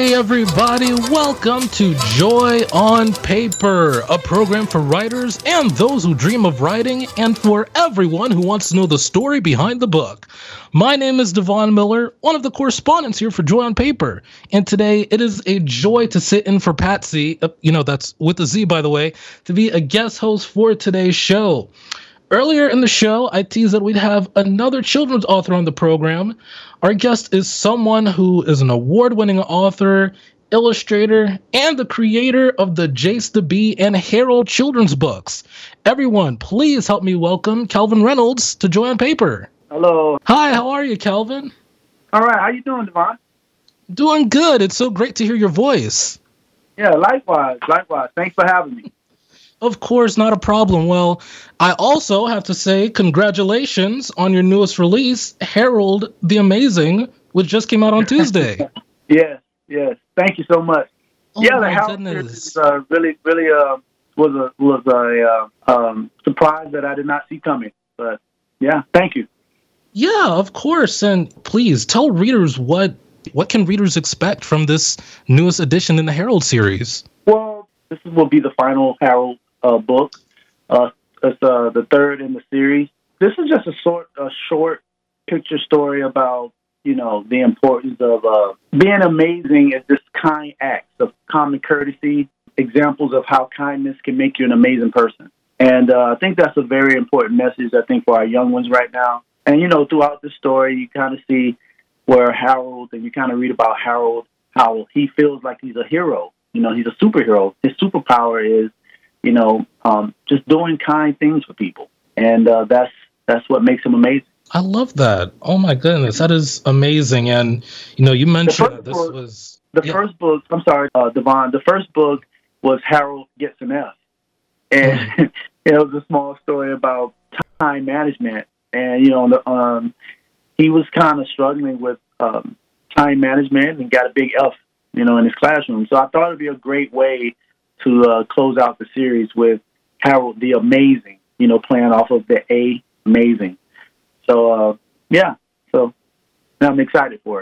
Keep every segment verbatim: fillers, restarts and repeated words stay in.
Hey everybody, welcome to Joy on Paper, a program for writers and those who dream of writing, and for everyone who wants to know the story behind the book. My name is Devon Miller, one of the correspondents here for Joy on Paper, and today it is a joy to sit in for Patsy, uh, you know, that's with a Z by the way, to be a guest host for today's show. Earlier in the show, I teased that we'd have another children's author on the program. Our guest is someone who is an award-winning author, illustrator, and the creator of the Jace the Bee and Harold children's books. Everyone, please help me welcome Calvin Reynolds to Joy on Paper. Hello. Hi, how are you, Calvin? All right, how you doing, Devon? Doing good. It's so great to hear your voice. Yeah, likewise, likewise. Thanks for having me. Of course, not a problem. Well, I also have to say congratulations on your newest release, Harold the Amazing, which just came out on Tuesday. Yes, yes. Thank you so much. Oh, yeah, the my Harold goodness. is uh, really, really uh, was a was a uh, um, surprise that I did not see coming. But yeah, thank you. Yeah, of course. And please tell readers what what can readers expect from this newest edition in the Harold series. Well, this will be the final Harold uh, book. Uh, it's uh, the third in the series. This is just a sort a short picture story about, you know, the importance of uh, being amazing at this kind acts of common courtesy, examples of how kindness can make you an amazing person. And uh, I think that's a very important message, I think, for our young ones right now. And, you know, throughout the story, you kind of see where Harold, and you kind of read about Harold, how he feels like he's a hero. You know, he's a superhero. His superpower is, you know, um, just doing kind things for people. And uh, that's that's what makes him amazing. I love that. Oh, my goodness. That is amazing. And, you know, you mentioned that this book, was... The yeah. first book, I'm sorry, uh, Devon, the first book was Harold Gets an F. And mm. it was a small story about time management. And, you know, the, um, he was kind of struggling with um, time management and got a big F, you know, in his classroom. So I thought it'd be a great way to uh, close out the series with Harold the Amazing, you know, playing off of the A, amazing. So, uh, yeah, so now I'm excited for it.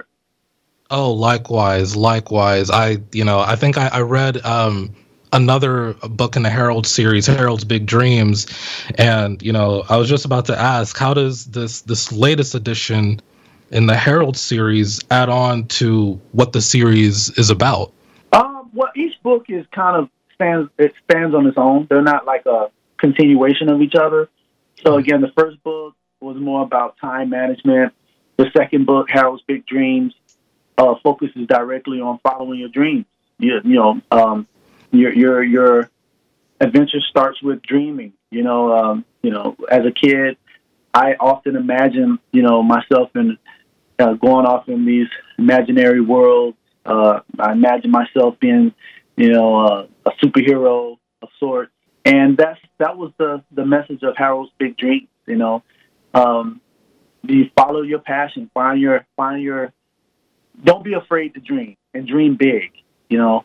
Oh, likewise, likewise. I, you know, I think I, I read um, another book in the Harold series, Harold's Big Dreams, and, you know, I was just about to ask, how does this this latest edition in the Harold series add on to what the series is about? Um, well, each book is kind of stands it stands on its own. They're not like a continuation of each other. So again, the first book was more about time management. The second book, Harold's Big Dreams, uh, focuses directly on following your dreams. You, you know, um, your your your adventure starts with dreaming. You know, um, you know, as a kid, I often imagine, you know, myself in uh, going off in these imaginary worlds. Uh, I imagine myself being, you know, uh, a superhero of sorts, and that's that was the the message of Harold's Big Dreams. You know, um, you follow your passion, find your find your. Don't be afraid to dream and dream big. You know,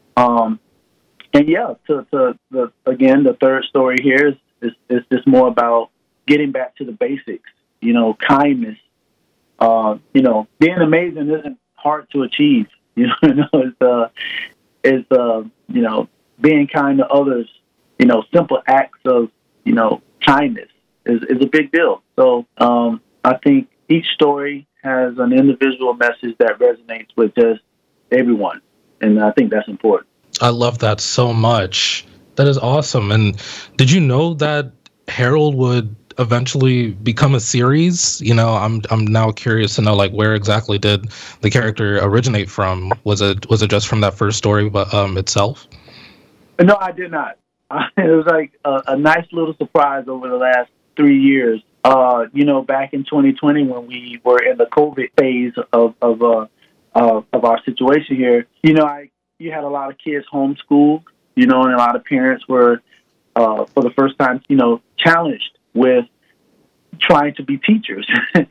um, and yeah, to, to the again, the third story here is, is is just more about getting back to the basics. You know, kindness. Uh, you know, being amazing isn't hard to achieve. You know, it's uh, it's uh, you know, being kind to others. You know, simple acts of, you know, kindness is is a big deal. So um, I think each story has an individual message that resonates with just everyone, and I think that's important. I love that so much. That is awesome. And did you know that Harold would eventually become a series? You know, I'm I'm now curious to know, like, where exactly did the character originate from? Was it was it just from that first story, but um, itself? No, I did not. It was like a, a nice little surprise over the last three years. Uh, you know, back in twenty twenty when we were in the COVID phase of of uh, uh, of our situation here, you know, I you had a lot of kids homeschooled, you know, and a lot of parents were uh, for the first time, you know, challenged with trying to be teachers.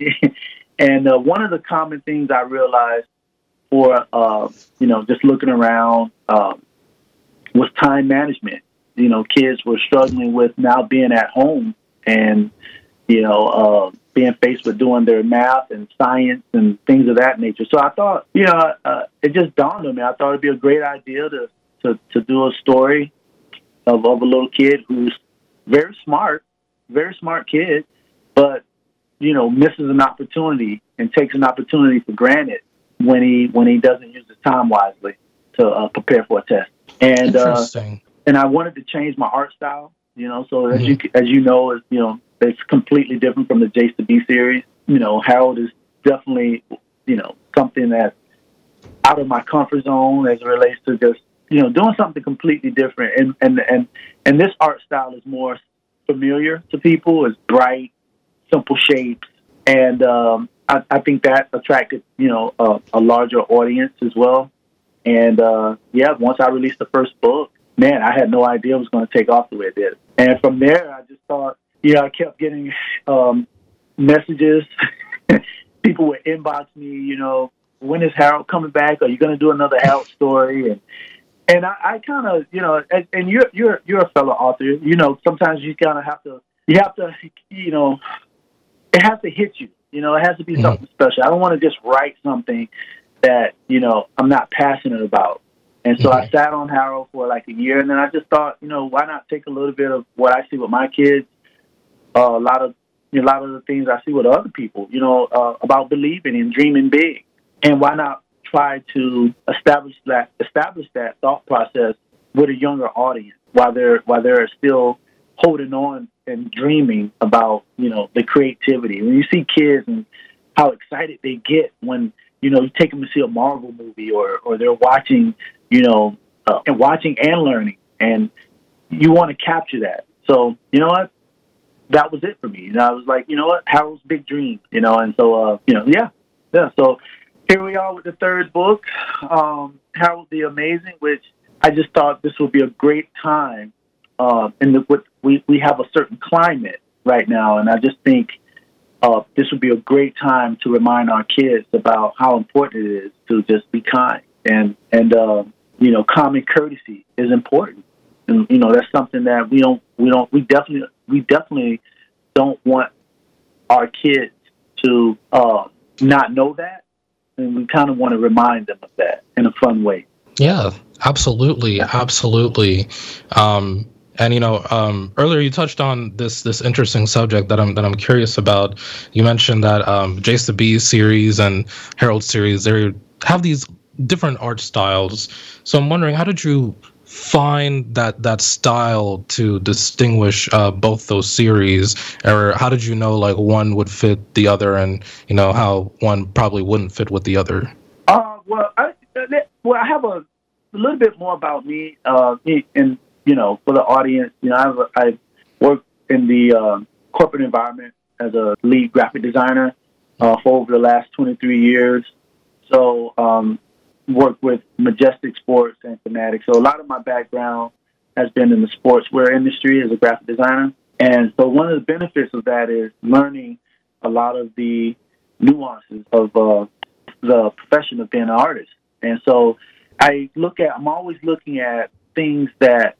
And uh, one of the common things I realized for, uh, you know, just looking around um, was time management. You know, kids were struggling with now being at home and, you know, uh, being faced with doing their math and science and things of that nature. So I thought, you know, uh, it just dawned on me. I thought it'd be a great idea to to, to do a story of, of a little kid who's very smart, very smart kid, but, you know, misses an opportunity and takes an opportunity for granted when he when he doesn't use his time wisely to uh, prepare for a test. And uh, and I wanted to change my art style, you know. So as mm-hmm. you as you know, it's, you know, it's completely different from the Jace the Bee series. You know, Harold is definitely, you know, something that's out of my comfort zone as it relates to just, you know, doing something completely different. And and and and this art style is more familiar to people. It's bright, simple shapes, and um, I, I think that attracted, you know, a, a larger audience as well. And uh, yeah, once I released the first book, man, I had no idea it was going to take off the way it did. And from there, I just thought, you know, I kept getting um, messages. People would inbox me, you know, when is Harold coming back? Are you going to do another Harold story? And and I, I kind of, you know, and, and you're you're you're a fellow author. You know, sometimes you kind of have to, you have to, you know, it has to hit you. You know, it has to be mm-hmm. something special. I don't want to just write something that, you know, I'm not passionate about. And so mm-hmm. I sat on Harold for like a year, and then I just thought, you know, why not take a little bit of what I see with my kids, uh, a lot of you know, a lot of the things I see with other people, you know, uh, about believing and dreaming big, and why not try to establish that establish that thought process with a younger audience while they're while they're still holding on and dreaming about, you know, the creativity. When you see kids and how excited they get when, you know, you take them to see a Marvel movie, or, or they're watching, you know, uh, and watching and learning, and you want to capture that. So, you know what? That was it for me. And I was like, you know what? Harold's Big Dream, you know, and so, uh, you know, yeah, yeah. So here we are with the third book, um, Harold the Amazing, which I just thought this would be a great time. Uh, and the, with, we, we have a certain climate right now, and I just think Uh, this would be a great time to remind our kids about how important it is to just be kind, and and uh, you know, common courtesy is important, and you know, that's something that we don't we don't we definitely we definitely don't want our kids to uh, not know that, and we kind of want to remind them of that in a fun way. Yeah, absolutely, absolutely. Um, And you know, um, earlier you touched on this this interesting subject that I'm that I'm curious about. You mentioned that um, Jace the Bee series and Harold series, they have these different art styles. So I'm wondering, how did you find that that style to distinguish uh, both those series, or how did you know like one would fit the other, and you know how one probably wouldn't fit with the other? Uh, well, I well I have a, a little bit more about me, uh, me and. You know, for the audience, you know, I've, I've worked in the uh, corporate environment as a lead graphic designer uh, for over the last twenty-three years. So, um, worked with Majestic Sports and Fanatics. So a lot of my background has been in the sportswear industry as a graphic designer. And so one of the benefits of that is learning a lot of the nuances of uh, the profession of being an artist. And so I look at, I'm always looking at things that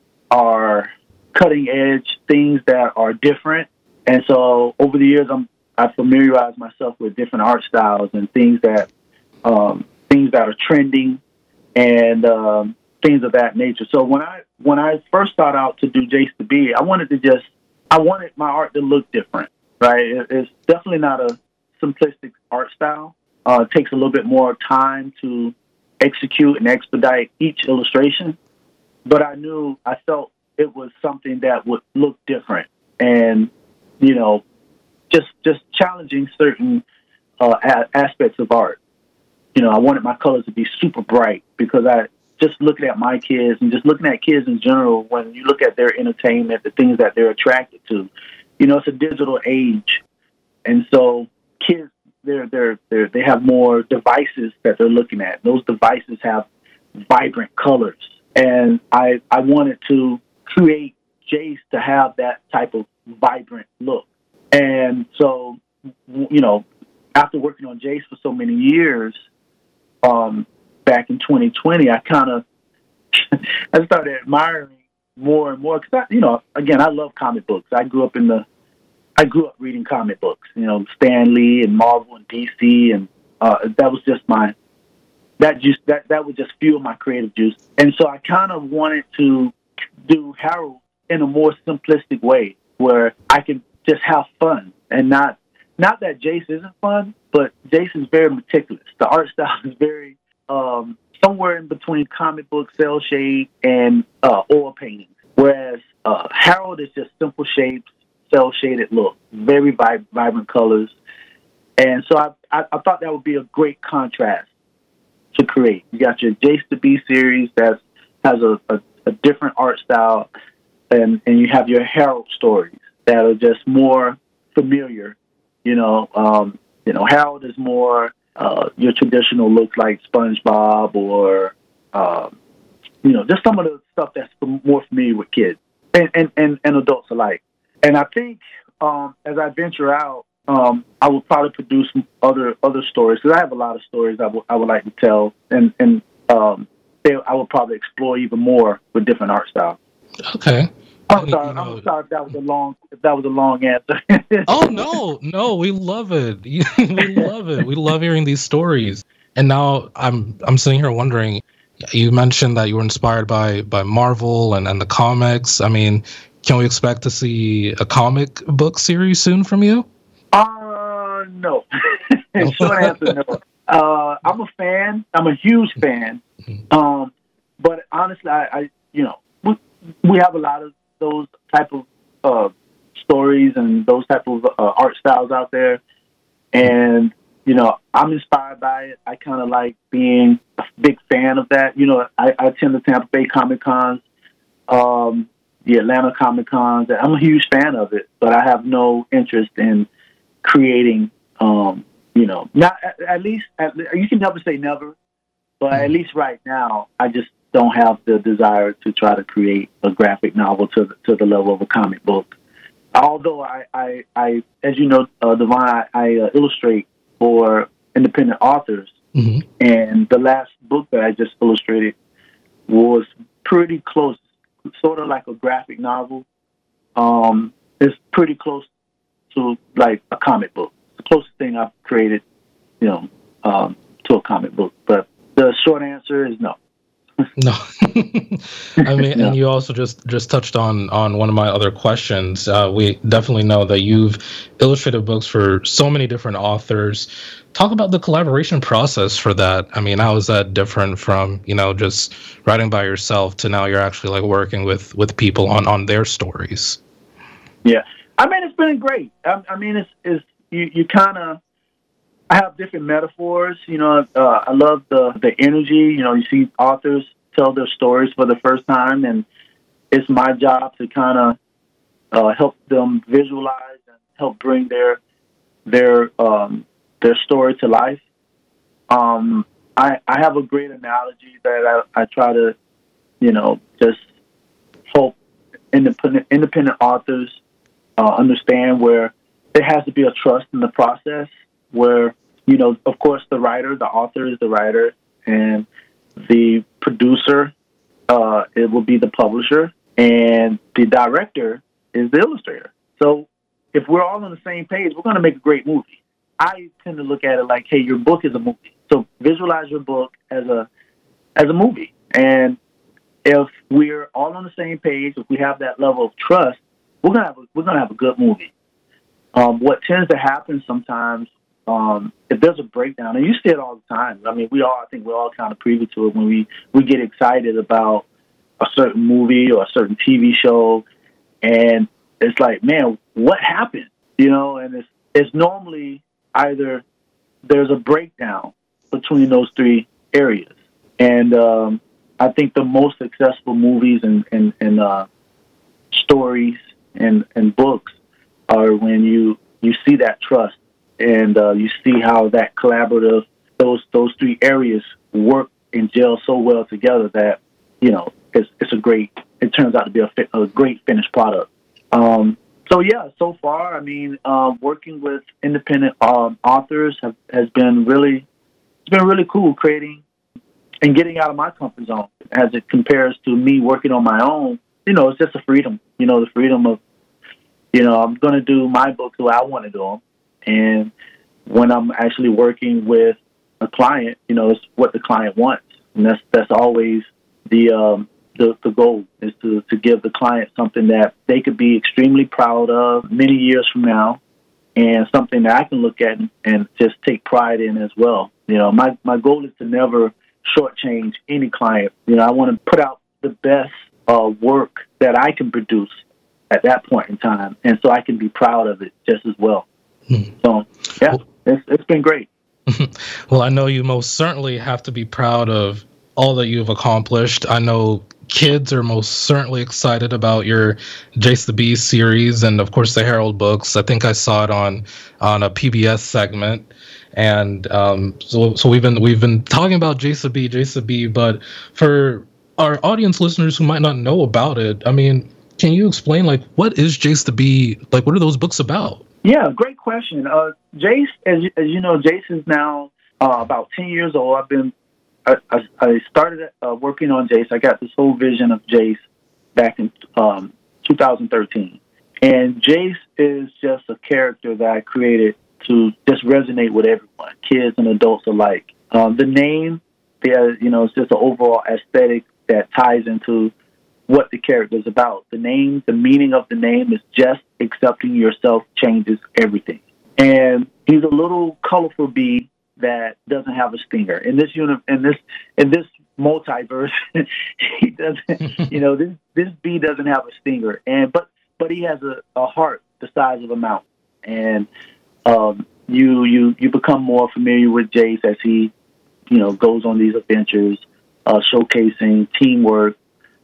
are cutting edge, things that are different. And so over the years, I'm, I familiarized myself with different art styles and things that, um, things that are trending and, um, things of that nature. So when I, when I first started out to do Jace the Bee, I wanted to just, I wanted my art to look different, right? It, it's definitely not a simplistic art style. Uh, it takes a little bit more time to execute and expedite each illustration. But I knew, I felt it was something that would look different, and, you know, just just challenging certain uh, a- aspects of art. You know, I wanted my colors to be super bright, because I just looking at my kids and just looking at kids in general, when you look at their entertainment, the things that they're attracted to, you know, it's a digital age. And so kids, they're, they're, they're, they have more devices that they're looking at. Those devices have vibrant colors. And I I wanted to create Jace to have that type of vibrant look. And so, you know, after working on Jace for so many years, um, back in twenty twenty, I kind of I started admiring more and more. Because, you know, again, I love comic books. I grew up in the I grew up reading comic books, you know, Stan Lee and Marvel and D C, and uh, that was just my that just that that would just fuel my creative juice. And so I kind of wanted to do Harold in a more simplistic way, where I can just have fun and not not that Jace isn't fun, but Jace is very meticulous. The art style is very um, somewhere in between comic book, cell shade, and uh, oil paintings. Whereas uh, Harold is just simple shapes, cell shaded look, very vib- vibrant colors, and so I, I I thought that would be a great contrast to create. You got your Jace the Bee series that has a, a, a different art style, and and you have your Harold stories that are just more familiar. You know, um, you know, Harold is more uh, your traditional looks like SpongeBob or, um, you know, just some of the stuff that's more familiar with kids and, and, and, and adults alike. And I think um, as I venture out, um, I will probably produce other other stories, because I have a lot of stories I, w- I would like to tell, and, and um, they, I will probably explore even more with different art styles. Okay. I'm And, sorry. you know, I'm sorry if that was a long if that was a long answer. oh no, no, we love it. We love it. We love hearing these stories. And now I'm I'm sitting here wondering. You mentioned that you were inspired by by Marvel and, and the comics. I mean, can we expect to see a comic book series soon from you? Uh, no. Short answer, no. Uh, I'm a fan. I'm a huge fan. Um, but honestly, I, I you know, we, we have a lot of those type of uh, stories and those type of uh, art styles out there, and you know, I'm inspired by it. I kind of like being a big fan of that. You know, I, I attend the Tampa Bay Comic Cons, um, the Atlanta Comic Cons. I'm a huge fan of it, but I have no interest in creating. Um, you know, not at, at least at, you can never say never, but at least right now, I just don't have the desire to try to create a graphic novel to the, to the level of a comic book. Although I, I, I as you know, uh, Devon, I, I uh, illustrate for independent authors, mm-hmm. and the last book that I just illustrated was pretty close, sort of like a graphic novel. Um, it's pretty close to like a comic book. It's the closest thing I've created, you know, um, to a comic book. But the short answer is no. No. I mean, no. And you also just, just touched on, on one of my other questions. Uh, we definitely know that you've illustrated books for so many different authors. Talk about the collaboration process for that. I mean, how is that different from, you know, just writing by yourself to now you're actually like working with, with people on, on their stories? Yeah. I mean, it's been great. I, I mean, it's, it's you, you kind of, I have different metaphors. You know, uh, I love the, the energy. You know, you see authors tell their stories for the first time, and it's my job to kind of uh, help them visualize and help bring their their um, their story to life. Um, I, I have a great analogy that I, I try to, you know, just help independent independent authors uh, understand where there has to be a trust in the process. Where, you know, of course, the writer, the author is the writer, and the producer, uh, it will be the publisher, and the director is the illustrator. So if we're all on the same page, we're going to make a great movie. I tend to look at it like, hey, your book is a movie. So visualize your book as a as a movie. And if we're all on the same page, if we have that level of trust, we're gonna have a, we're gonna have a good movie. Um, what tends to happen sometimes, Um, if there's a breakdown, and you see it all the time. I mean, we all, I think we're all kind of privy to it when we, we get excited about a certain movie or a certain T V show, and it's like, man, what happened? You know, and it's, it's normally either there's a breakdown between those three areas. And um, I think the most successful movies and, and, and uh, stories and, and books are when you, you see that trust. And uh, you see how that collaborative, those those three areas work and gel so well together that, you know, it's it's a great, it turns out to be a, fi- a great finished product. Um, so, yeah, so far, I mean, uh, working with independent um, authors have, has been really, it's been really cool creating and getting out of my comfort zone as it compares to me working on my own. You know, it's just a freedom, you know, the freedom of You know, I'm going to do my books the way I want to do them. And when I'm actually working with a client, you know, it's what the client wants. And that's that's always the um, the, the goal, is to, to give the client something that they could be extremely proud of many years from now, and something that I can look at and, and just take pride in as well. You know, my, my goal is to never shortchange any client. You know, I want to put out the best uh, work that I can produce at that point in time, and so I can be proud of it just as well. Hmm. So, yeah, it's, it's been great. Well, I know you most certainly have to be proud of all that you've accomplished. I know kids are most certainly excited about your Jace the Bee series, and of course the Herald books. I think I saw it on on a P B S segment, and um, so so we've been we've been talking about Jace the Bee, Jace the Bee. But for our audience listeners who might not know about it, I mean, can you explain, like, what is Jace the Bee? Like, what are those books about? Yeah, great question. Uh, Jace, as as you know, Jace is now uh, about ten years old. I've been I, I, I started uh, working on Jace. I got this whole vision of Jace back in um, two thousand thirteen. And Jace is just a character that I created to just resonate with everyone, kids and adults alike. Um, the name, the, you know, it's just an overall aesthetic that ties into what the character is about. The name, the meaning of the name is just accepting yourself changes everything. And he's a little colorful bee that doesn't have a stinger. In this uni- in this in this multiverse, he doesn't. You know, this this bee doesn't have a stinger, and but but he has a, a heart the size of a mountain. And um, you you you become more familiar with Jace as he, you know, goes on these adventures, uh, showcasing teamwork,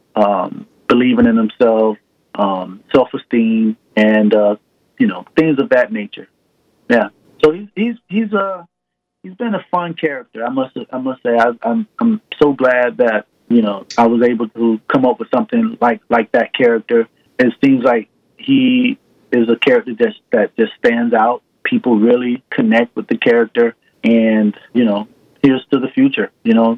um, believing in himself, um, self-esteem, and uh, you know, things of that nature. Yeah. So he's he's he's a He's been a fun character. I must I must say I, I'm I'm so glad that, you know, I was able to come up with something like, like that character. It seems like he is a character that that just stands out. People really connect with the character, and, you know, here's to the future. You know,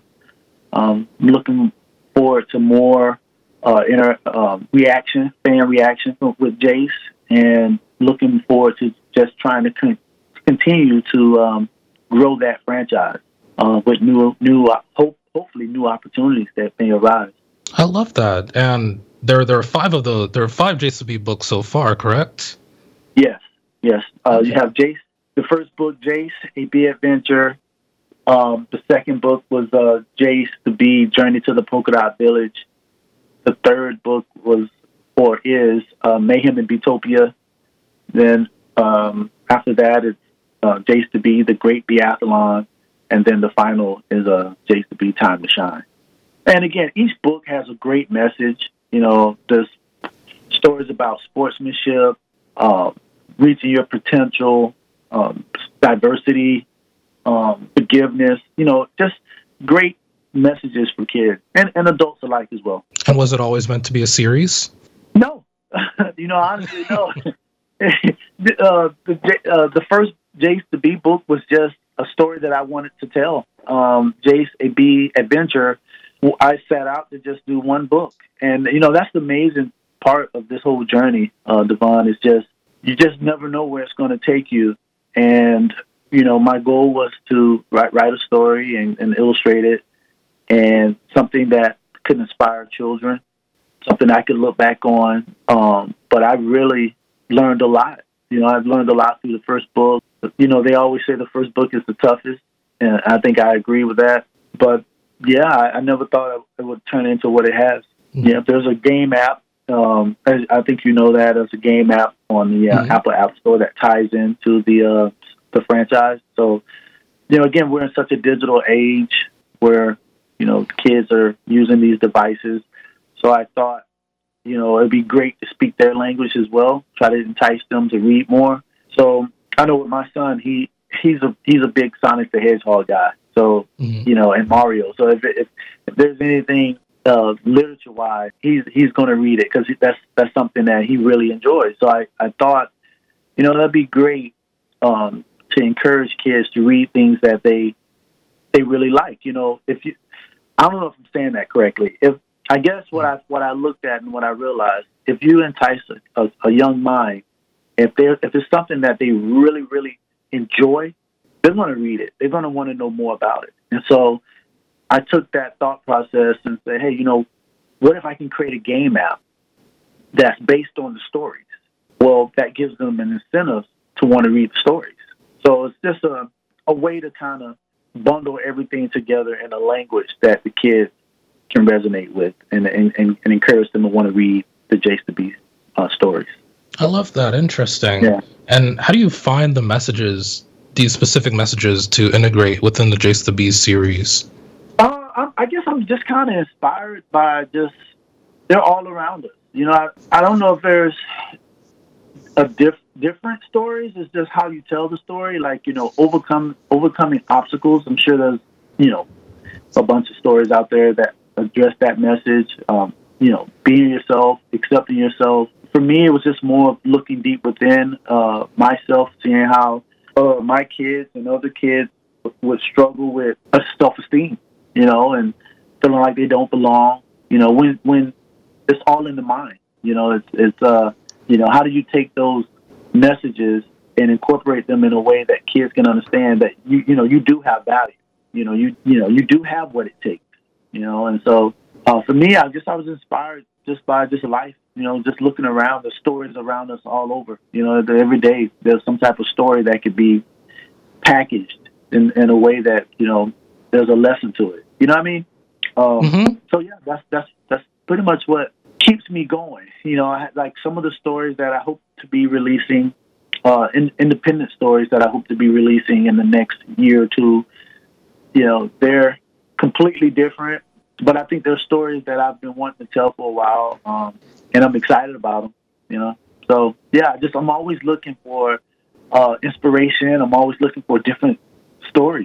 um, looking forward to more uh, inter, uh, reaction, fan reaction with Jace, and looking forward to just trying to con- continue to. Um, grow that franchise uh, with new, new, uh, hope, hopefully new opportunities that may arise. I love that, and there, there are five of the, there are five Jace the Bee books so far, correct? Yes, yes. Uh, okay. You have Jace. The first book, Jace, a Bee Adventure. Um, the second book was uh, Jace the Bee, Journey to the Polka Dot Village. The third book was or is uh, Mayhem and Beatopia. Then um, after that, it's Uh, Jace the Bee, The Great Beathlon, and then the final is uh, Jace the Bee, Time to Shine. And again, each book has a great message. You know, there's stories about sportsmanship, uh, reaching your potential, um, diversity, um, forgiveness, you know, just great messages for kids and, and adults alike as well. And was it always meant to be a series? No. you know, honestly, no. uh, the, uh, the first Jace the Bee book was just a story that I wanted to tell. Um, Jace, a Bee Adventure, I set out to just do one book. And, you know, that's the amazing part of this whole journey, uh, Devon, is just, you just never know where it's going to take you. And, you know, my goal was to write, write a story and, and illustrate it, and something that could inspire children, something I could look back on. Um, but I really learned a lot. You know, I've learned a lot through the first book. You know, they always say the first book is the toughest, and I think I agree with that. But, yeah, I, I never thought it would turn into what it has. Mm-hmm. Yeah, there's a game app. Um, I, I think you know that. There's a game app on the uh, mm-hmm. Apple App Store that ties into the uh, the franchise. So, you know, again, we're in such a digital age where, you know, kids are using these devices. So I thought, you know, it'd be great to speak their language as well, try to entice them to read more. So I know with my son, he he's a he's a big Sonic the Hedgehog guy. So, mm-hmm. you know, and Mario. So if if, if there's anything uh, literature-wise, he's he's going to read it because that's that's something that he really enjoys. So I, I thought, you know, that'd be great um, to encourage kids to read things that they they really like. You know, if you, I don't know if I'm saying that correctly. If I guess what I what I looked at and what I realized, if you entice a, a, a young mind If there if it's something that they really, really enjoy, they're going to read it. They're going to want to know more about it. And so I took that thought process and said, hey, you know, what if I can create a game app that's based on the stories? Well, that gives them an incentive to want to read the stories. So it's just a, a way to kind of bundle everything together in a language that the kids can resonate with and, and, and encourage them to want to read the Jace the Beast uh, stories. I love that. Interesting. Yeah. And how do you find the messages, these specific messages, to integrate within the Jace the Beast series? Uh, I, I guess I'm just kind of inspired by just, they're all around us. You know, I, I don't know if there's a diff, different stories. It's just how you tell the story. Like, you know, overcome overcoming obstacles. I'm sure there's, you know, a bunch of stories out there that address that message. Um, you know, being yourself, accepting yourself. For me, it was just more looking deep within uh, myself, seeing how uh, my kids and other kids would struggle with a self-esteem, you know, and feeling like they don't belong. You know, when when it's all in the mind. You know, it's it's uh, you know, how do you take those messages and incorporate them in a way that kids can understand that you you know you do have value. You know, you you know you do have what it takes. You know, and so uh, for me, I guess I was inspired just by just life. You know, just looking around, the stories around us all over. You know, every day there's some type of story that could be packaged in, in a way that, you know, there's a lesson to it. You know what I mean? Um, mm-hmm. So yeah, that's that's that's pretty much what keeps me going. You know, I, like some of the stories that I hope to be releasing, uh, in, independent stories that I hope to be releasing in the next year or two. You know, they're completely different, but I think they're stories that I've been wanting to tell for a while, um, and I'm excited about them. You know, so yeah, just I'm always looking for uh, inspiration. I'm always looking for different stories.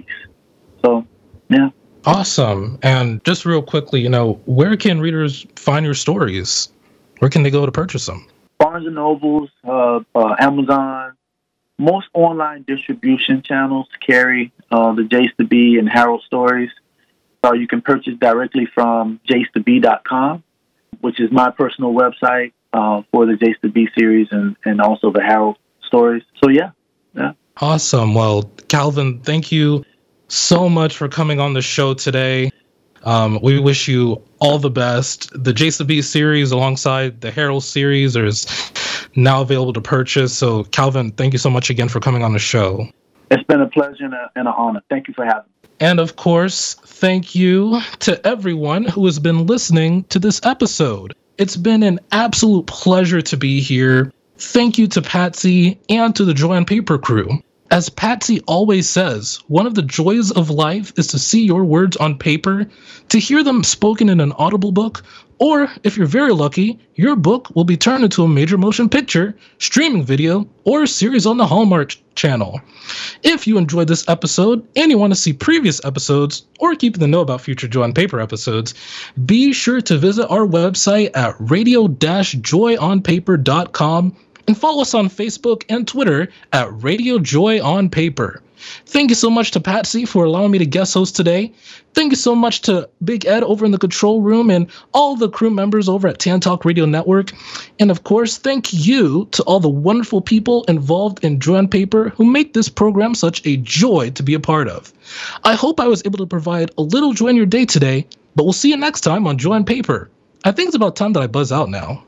So yeah. Awesome. And just real quickly, you know, where can readers find your stories? Where can they go to purchase them? Barnes and Nobles, uh, uh, Amazon. Most online distribution channels carry uh, the Jace the Bee and Harold stories. So you can purchase directly from jace the bee dot com, which is my personal website uh, for the Jace the Bee series and, and also the Harold stories. So yeah, yeah. Awesome. Well, Calvin, thank you so much for coming on the show today. Um, we wish you all the best. The Jace the Bee series alongside the Harold series is now available to purchase. So, Calvin, thank you so much again for coming on the show. It's been a pleasure and, a, and an honor. Thank you for having me. And, of course, thank you to everyone who has been listening to this episode. It's been an absolute pleasure to be here. Thank you to Patsy and to the Joy on Paper crew. As Patsy always says, one of the joys of life is to see your words on paper, to hear them spoken in an Audible book, or, if you're very lucky, your book will be turned into a major motion picture, streaming video, or a series on the Hallmark Channel. If you enjoyed this episode and you want to see previous episodes or keep in the know about future Joy on Paper episodes, be sure to visit our website at radio dash joy on paper dot com and follow us on Facebook and Twitter at Radio Joy on Paper. Thank you so much to Patsy for allowing me to guest host today. Thank you so much to Big Ed over in the control room and all the crew members over at Tan Talk Radio Network. And of course, thank you to all the wonderful people involved in Joy on Paper who make this program such a joy to be a part of. I hope I was able to provide a little joy in your day today, but we'll see you next time on Joy on Paper. I think it's about time that I buzz out now.